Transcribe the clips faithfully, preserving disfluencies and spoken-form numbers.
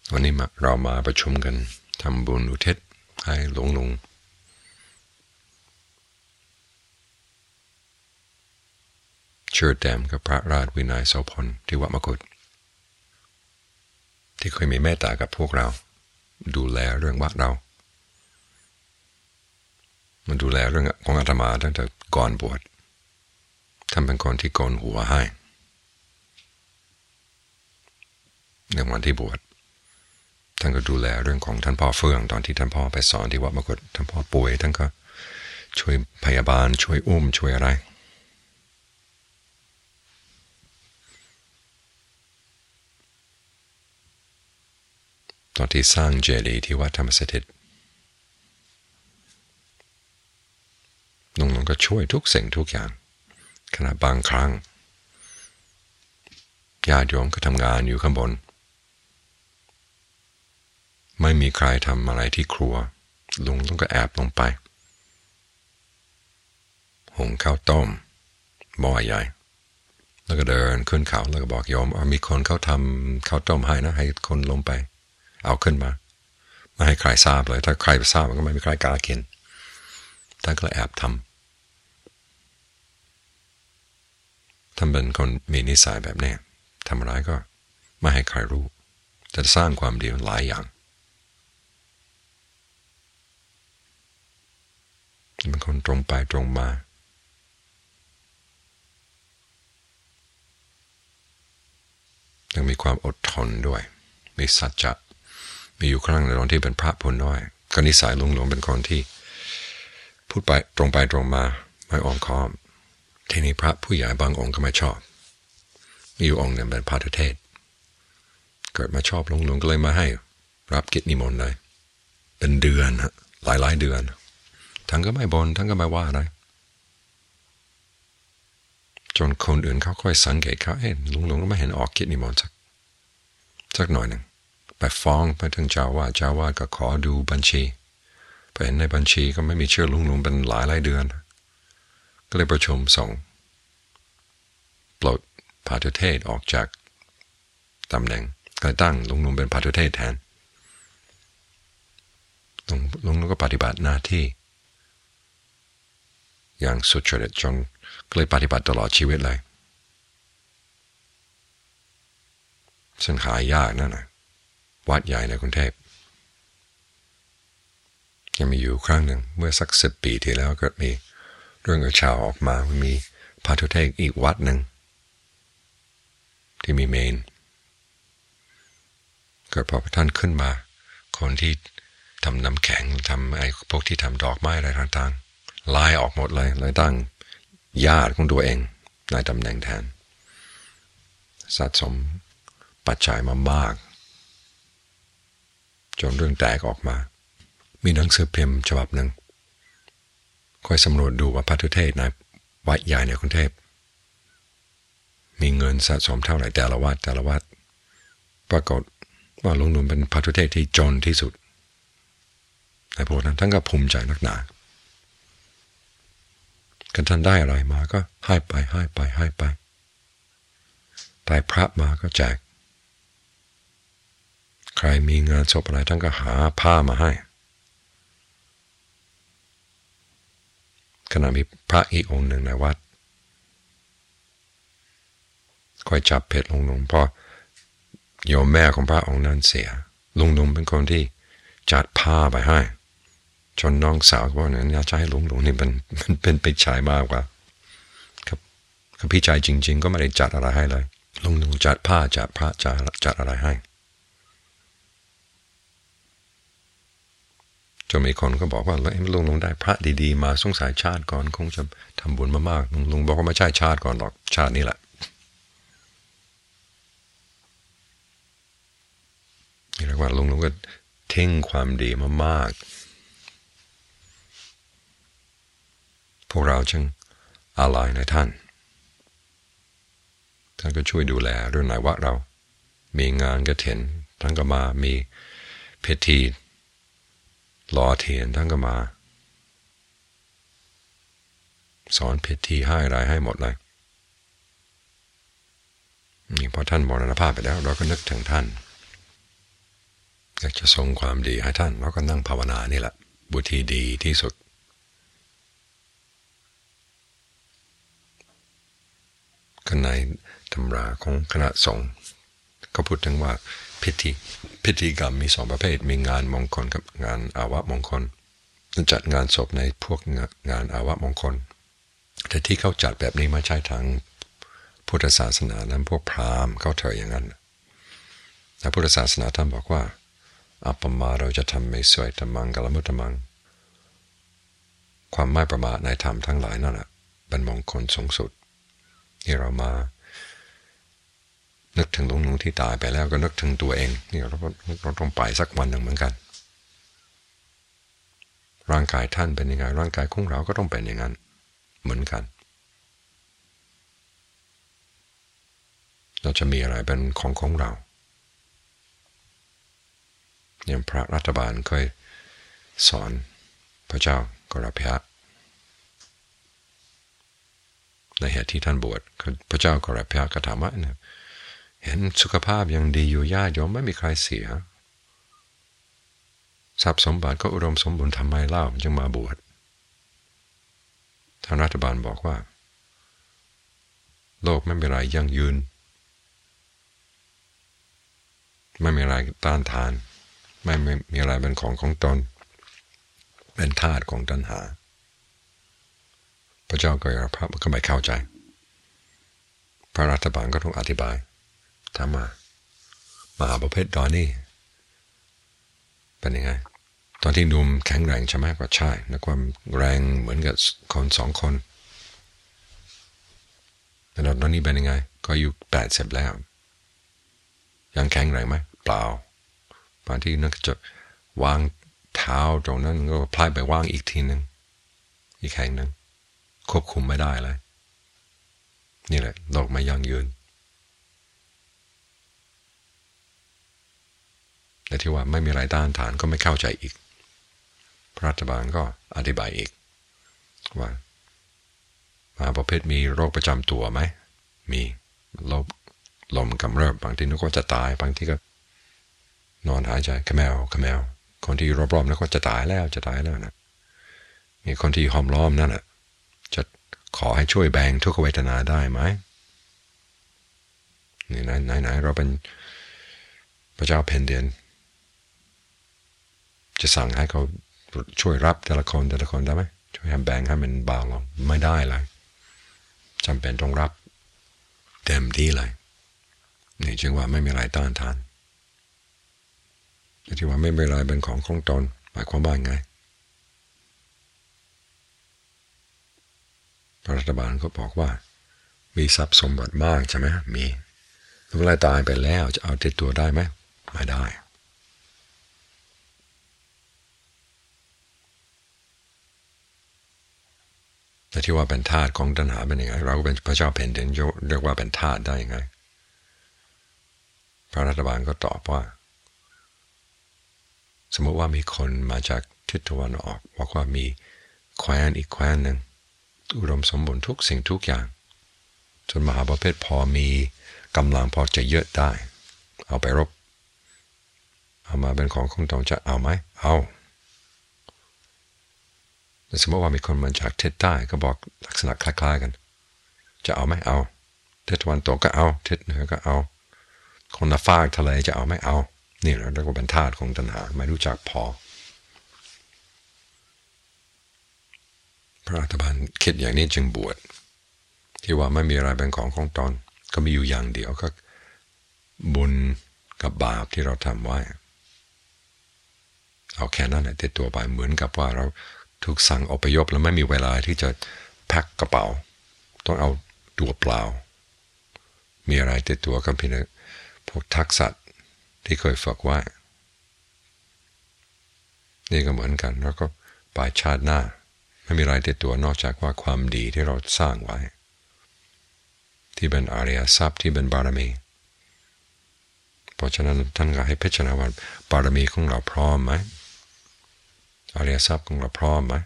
วันนี้เรามาประชุมกันทำบุญอุทิศให้หลวงลุงเชิดแดมกับพระราชวินัยโสพลที่วัดมกุฏที่เคยมีเมตตากับพวกเราดูแลเรื่องวัดเรามันดูแลเรื่องของอาตมาตั้งแต่ก่อนบวชท่านเป็นคนที่โกนหัวให้ในวันที่บวชท่านก็ดูแลเรื่องของท่านพ่อเฟื่องตอนที่ท่านพ่อไปสอนที่วัดมกุฏท่านพ่อป่วยท่านก็ช่วยพยาบาลช่วยอุ้มช่วยอะไรตอนที่สร้างเจดีย์ที่วัดธรรมสถิตลุงๆก็ช่วยทุกสิ่งทุกอย่างขณะบางครั้งญาติโยมก็ทำงานอยู่ข้างบนไม่มีใครทำอะไรที่ครัวลุงต้องก็แอบลงไปหุงข้าวต้มหม้อใหญ่แล้วก็เดินขึ้นเขาแล้วก็บอกโยมมีคนเขาทำข้าวต้มให้นะให้คนลงไปเอาขึ้นมาไม่ให้ใครทราบเลยถ้าใครทราบมันก็ไม่มีใครกล้ากินท่านก็แอบทำท่านเป็นคนมีนิสัยแบบนี้ทำอะไรก็ไม่ให้ใครรู้จะสร้างความดีหลายอย่างเป็นคนตรงไปตรงมายังมีความอดทนด้วยมีสัจจะมีอยู่ครั้งในตอนที่เป็นพระผู้น้อยก็นิสัยลุงหลวงเป็นคนที่พูดไปตรงไปตรงมาไม่อ้อมค้อมทีนี้พระผู้ใหญ่บางองค์ก็ไม่ชอบมีอยู่องค์หนึ่งเป็นพระเทศเกิดมาชอบลุงหลวงก็เลยมาให้รับกิจนิมนต์เลยเป็นเดือนหลายหลายเดือนทั้งก็ไม่บนทั้งก็ไม่ว่าอะไรจนคนอื่นเขาค่อยสังเกตเขาเอ๊ะลุงหลวงก็ไม่เห็นออกกิจนิมนต์สักสักหน่อยหนึ่งไปฟ้องไปถึงเจ้าวาดเจ้าวาดก็ขอดูบัญชีไปเห็นในบัญชีก็ไม่มีชื่อลุงหลวงเป็นหลายหลายเดือนก็เลยประชุมส่งปลดพาทุเทศออกจากตำแหน่งก็ตั้งลุงหลวงเป็นพาทุเทศแทนลุงลุงก็ปฏิบัติหน้าที่อย่างสุดจริตจนก็เลยปฏิบัติตลอดชีวิตเลยซึ่งหายากนั่นนะวัดใหญ่ในกรุงเทพยังมีอยู่ครั้งหนึ่งเมื่อสักสิบปีที่แล้วก็มีเรื่องข่าวออกมาว่ามีพาทุเทศอีกวัดหนึ่งที่มีเมนก็พอท่านขึ้นมาคนที่ทำน้ำแข็งทำไอ้พวกที่ทำดอกไม้อะไรต่างๆไล่ออกหมดเลยเลยตั้งญาติของตัวเองในตำแหน่งแทนสะสมปัจจัยมามากจนเรื่องแตกออกมามีหนังสือพิมพ์ฉบับหนึ่งค่อยสำรวจดูว่าพระทุเทศในวัดใหญ่ในกรุงเทพมีเงินสะสมเท่าไหร่แต่ละวัดแต่ละวัดปรากฏว่าลุงหนุ่มเป็นพระทุเทศที่จนที่สุดในพวกนั้นท่านก็ภูมิใจนักหนากันท่านได้อะไรมาก็ให้ไปให้ไปให้ไปได้พระมาก็แจกใครมีงานศพอะไรท่านก็หาผ้ามาให้ขณะมีพระอีกองค์หนึ่งในวัดคอยจับเพชรลุงหนุ่มเพราะโยมแม่ของพระองค์นั้นเสียลุงหนุ่มเป็นคนที่จัดผ้าไปให้จนน้องสาวบอกเนี่ยอยากจะให้ลุงหนุ่มนี่มันมันเป็นไปชายมากกว่าครับคือพี่ชายจริงๆก็ไม่ได้จัดอะไรให้เลยลุงหนุ่มจัดผ้าจัดพระจัดจัดอะไรให้จนมีคนก็บอกว่าลุงลุงได้พระดีๆมาสงสัยชาติก่อนคงจะทำบุญมามากลุงลุงบอกว่าไม่ใช่ชาติก่อนหรอกชาตินี้แหละนี่เรียกว่าลุงลุงก็ทิ้งความดีมามากพวกเราจึงอาลัยในท่านท่านก็ช่วยดูแลเรื่องไหนวัดเรามีงานกฐินท่านก็มามีพิธีรอเทียนท่านก็มาสอนพิธีให้อะไรให้หมดเลยนี่พอท่านมรณภาพไปแล้วเราก็นึกถึงท่านอยากจะส่งความดีให้ท่านเราก็นั่งภาวนานี่แหละบุธีดีที่สุดกันในตำราของคณะสงฆ์ก็พูดถึงว่าพิธีพิธีกรรมมีสองประเภทมีงานมงคลกับงานอาวะมงคลจัดงานศพในพวกงานอาวะมงคลแต่ที่เขาจัดแบบนี้ไม่ใช่ทางพุทธศาสนานั้นพวกพราหมณ์เขาเถอะอย่างนั้นแต่พุทธศาสนาท่านบอกว่าอัปปมาเราจะทำไม่สวยธรรมังกัลมุตตมังความไม่ประมาทในธรรมทั้งหลายนั่นแหละเป็นมงคลสูงสุดที่เรามานึกถึงลุงลุงที่ตายไปแล้วก็นึกถึงตัวเองนี่เราเราต้องไปสักวันหนึ่งเหมือนกันร่างกายท่านเป็นยังไงร่างกายของเราก็ต้องเป็นอย่างนั้นเหมือนกันเราจะมีอะไรเป็นของของเราอย่างพระรัฐบาลเคยสอนพระเจ้ากรพยะในเหตุที่ท่านบวชพระเจ้ากรพยะก็ถามว่าเนี่ยเห็นสุขภาพยังดีอยู่ญาติโยมไม่มีใครเสียทรัพย์สมบัติก็อุดมสมบูรณ์ทำไมเล่าจึงมาบวชทางรัฐบาลบอกว่าโลกไม่มีอะไรยั่งยืนไม่มีอะไรต้านทานไม่มีอะไรเป็นของของตนเป็นทาสของตัณหาพระเจ้าก็ยอมพระก็ไม่เข้าใจพระรัฐบาลก็ต้องอธิบายถามมามหาประเภทดอนนี่เป็นยังไงตอนที่ดูมแข็งแรงใช่ไหมก็ใช่และความแรงเหมือนกับคนสองคนแต่ตอนนี้เป็นยังไงก็อายุแปดสิบแล้วยังแข็งแรงไหมเปล่าบางที่นึกจะวางเท้าตรงนั้นก็พลาดไปวางอีกทีหนึ่งอีกแห่งหนึ่งควบคุมไม่ได้เลยนี่แหละโลกไม่ยั่งยืนแต่ที่ว่าไม่มีอะไรต้านทานก็ไม่เข้าใจอีกพระรัฐบาลก็อธิบายอีกว่ามาประเภทมีโรคประจำตัวไหมมีโรคลมกำเริบบางทีนึกว่าจะตายบางทีก็นอนหายใจขมแมวขมแมวคนที่รอบๆนึกว่าจะตายแล้วจะตายแล้วนะมีคนที่ห้อมล้อมนั่นแหละจะขอให้ช่วยแบ่งทุกขเวทนาได้ไหมนี่ไหนไหนไหนเราเป็นพระเจ้าแผ่นดินจะสั่งให้เขาช่วยรับแต่ละคนแต่ละคนได้ไหมช่วยให้แบ่งให้มันเบาลงไม่ได้เลยจำเป็นต้องรับเต็มที่เลยนี่จึงว่าไม่มีอะไรต้านทานที่ว่าไม่มีอะไรเป็นของของตนหมายความว่าไงรัฐบาลก็บอกว่ามีทรัพย์สมบัติมากใช่ไหมมีเวลาตายไปแล้วจะเอาติดตัวได้ไหมไม่ได้แต่ที่ว่าเป็นทาสของตัณหาเป็นยังไงเราเป็นพระเจ้าแผ่นดินเรียกว่าเป็นทาสได้ยังไงพระรัฐบาลก็ตอบว่าสมมติว่ามีคนมาจากทิศตะวันออกบอกว่ามีแคว้นอีกแคว้นหนึ่งอุดมสมบูรณ์ทุกสิ่งทุกอย่างจนมหาประเภทพอมีกำลังพอจะเยอะได้เอาไปรบเอามาเป็นของของตนจะเอาไหมเอาแต่สมมติว่ามีคนมาจากทิศใต้ก็บอกลักษณะคล้ายๆกันจะเอาไหมเอาทิศตะวันตกก็เอาทิศเหนือก็เอาคนละฝากทะเลจะเอาไหมเอานี่เราเรียกว่าเป็นทาสของตัณหาไม่รู้จักพอพระรัฐบาลคิดอย่างนี้จึงบวชที่ว่าไม่มีอะไรเป็นของของตนก็มีอยู่อย่างเดียวก็บุญกับบาปที่เราทำไว้เอาแค่นั้นแหละติดตัวไปเหมือนกับว่าเราถูกสั่งอพยพแล้วไม่มีเวลาที่จะแพ็คกระเป๋าต้องเอาตัวเปล่ามีอะไรติดตัวก็เพียงพวกทักษะที่เคยฝึกไว้นี่ก็เหมือนกันแล้วก็ปลายชาติหน้าไม่มีอะไรติดตัวนอกจากว่าความดีที่เราสร้างไว้ที่เป็นอริยทรัพย์ที่เป็นบารมีเพราะฉะนั้นท่านก็ให้พิจารณาว่าบารมีของเราพร้อมไหมอริยทรัพย์ของเราพร้อมไหม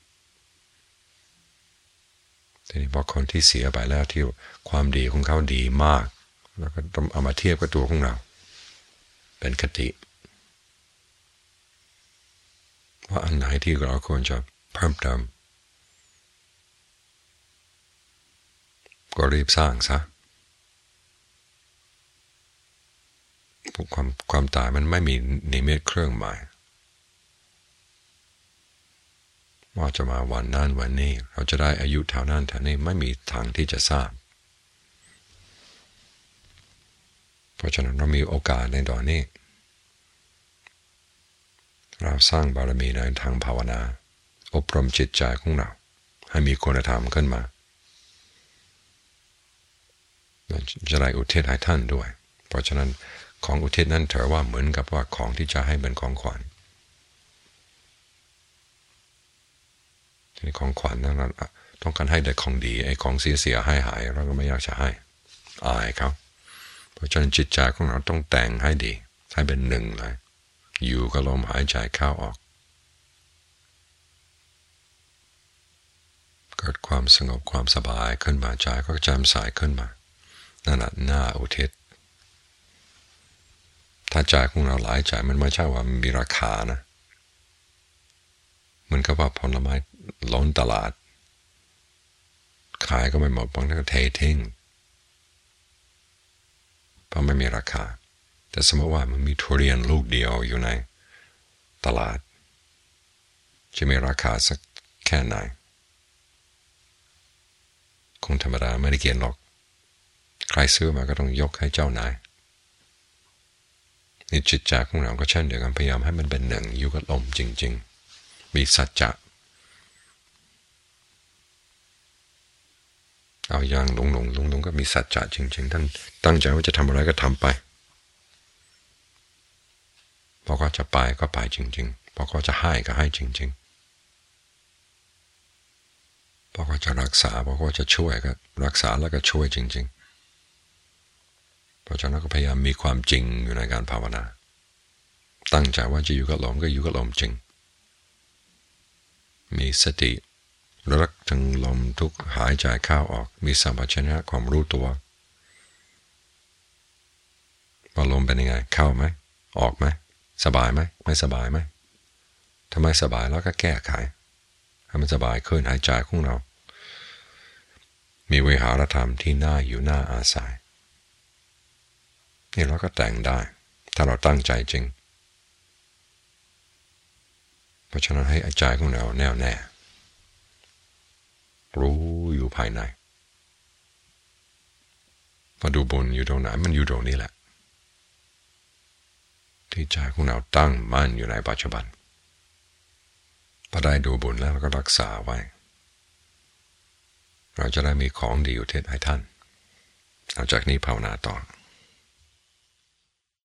ทีนี้พอคนที่เสียไปแล้วที่ความดีของเขาดีมากแล้วก็ต้องเอามาเทียบกับตัวของเราเป็นคติว่าอันไหนที่เราควรจะเพิ่มเติมก็รีบสร้างซะความความตายมันไม่มีนิมิตเครื่องหมายว่าจะมาวันนั้นวันนี้เราจะได้อายุเท่านั้นเท่านี้ไม่มีทางที่จะทราบเพราะฉะนั้นเรามีโอกาสในตอนนี้เราสร้างบารมีในทางภาวนาอบรมจิตใจของเราให้มีคุณธรรมขึ้นมาจะได้อุทิศให้ท่านด้วยเพราะฉะนั้นของอุทิศนั้นถือว่าเหมือนกับว่าของที่จะให้เป็นของขวัญทีนี้ของขวัญนั้นเราต้องการให้ได้ของดีไอ้ของเสียเสียให้หายเราก็ไม่อยากจะให้อายเขาเพราะฉะนั้นจิตใจของเราต้องแต่งให้ดีให้เป็นหนึ่งเลยอยู่กับลมหายใจเข้าออกเกิดความสงบความสบายขึ้นมาใจก็แจ่มใสขึ้นมานั่นแหละหน้าอุทิศถ้าใจของเราหลายใจมันไม่ใช่ว่ามันมีราคานะมันก็ว่าผลไม้ล้นตลาดขายก็ไม่หมดบางทีก็เททิ้งเพราะไม่มีราคาแต่สมมติว่ามันมีทุเรียนลูกเดียวอยู่ในตลาดจะมีราคาสักแค่ไหนคงธรรมดาไม่ได้เกี่ยนหรอกใครซื้อมาก็ต้องยกให้เจ้านายนี่จิตใจของเราก็เช่นเดียวกันพยายามให้มันเป็นหนึ่งอยู่กับลมจริงๆมีสัจจะเอาอย่างหลงหลงหลงหลงก็มีสัจจะจริงๆท่านตั้งใจว่าจะทำอะไรก็ทำไปพอก็จะไปก็ไปจริงๆพอก็จะให้ก็ให้จริงๆพอก็จะรักษาพอก็จะช่วยก็รักษาแล้วก็ช่วยจริงๆเพราะฉะนั้นก็พยายามมีความจริงอยู่ในการภาวนาตั้งใจว่าจะอยู่กับลมก็อยู่กับลมจริงมีสติรักถึงลมทุกหายใจเข้าออกมีสัมปชัญญะความรู้ตัวว่าลมเป็นยังไงเข้าไหมออกไหมสบายไหมไม่สบายไหมถ้าไม่สบายแล้วก็แก้ไขให้มันสบายขึ้นหายใจของเรามีวิหารธรรมที่น่าอยู่น่าอาศัยนี่เราก็แต่งได้ถ้าเราตั้งใจจริงเพราะฉะนั้นให้ใจของเราแน่วแน่รู้อยู่ภายในมาดูบุญอยู่ตรงไหนมันอยู่ตรงนี้แหละที่ใจของเราตั้งมั่นอยู่ในปัจจุบันพอได้ดูบุญแล้วเราก็รักษาไว้เราจะได้มีของดีอุทิศให้ท่านเอาจากนี้ภาวนาต่อ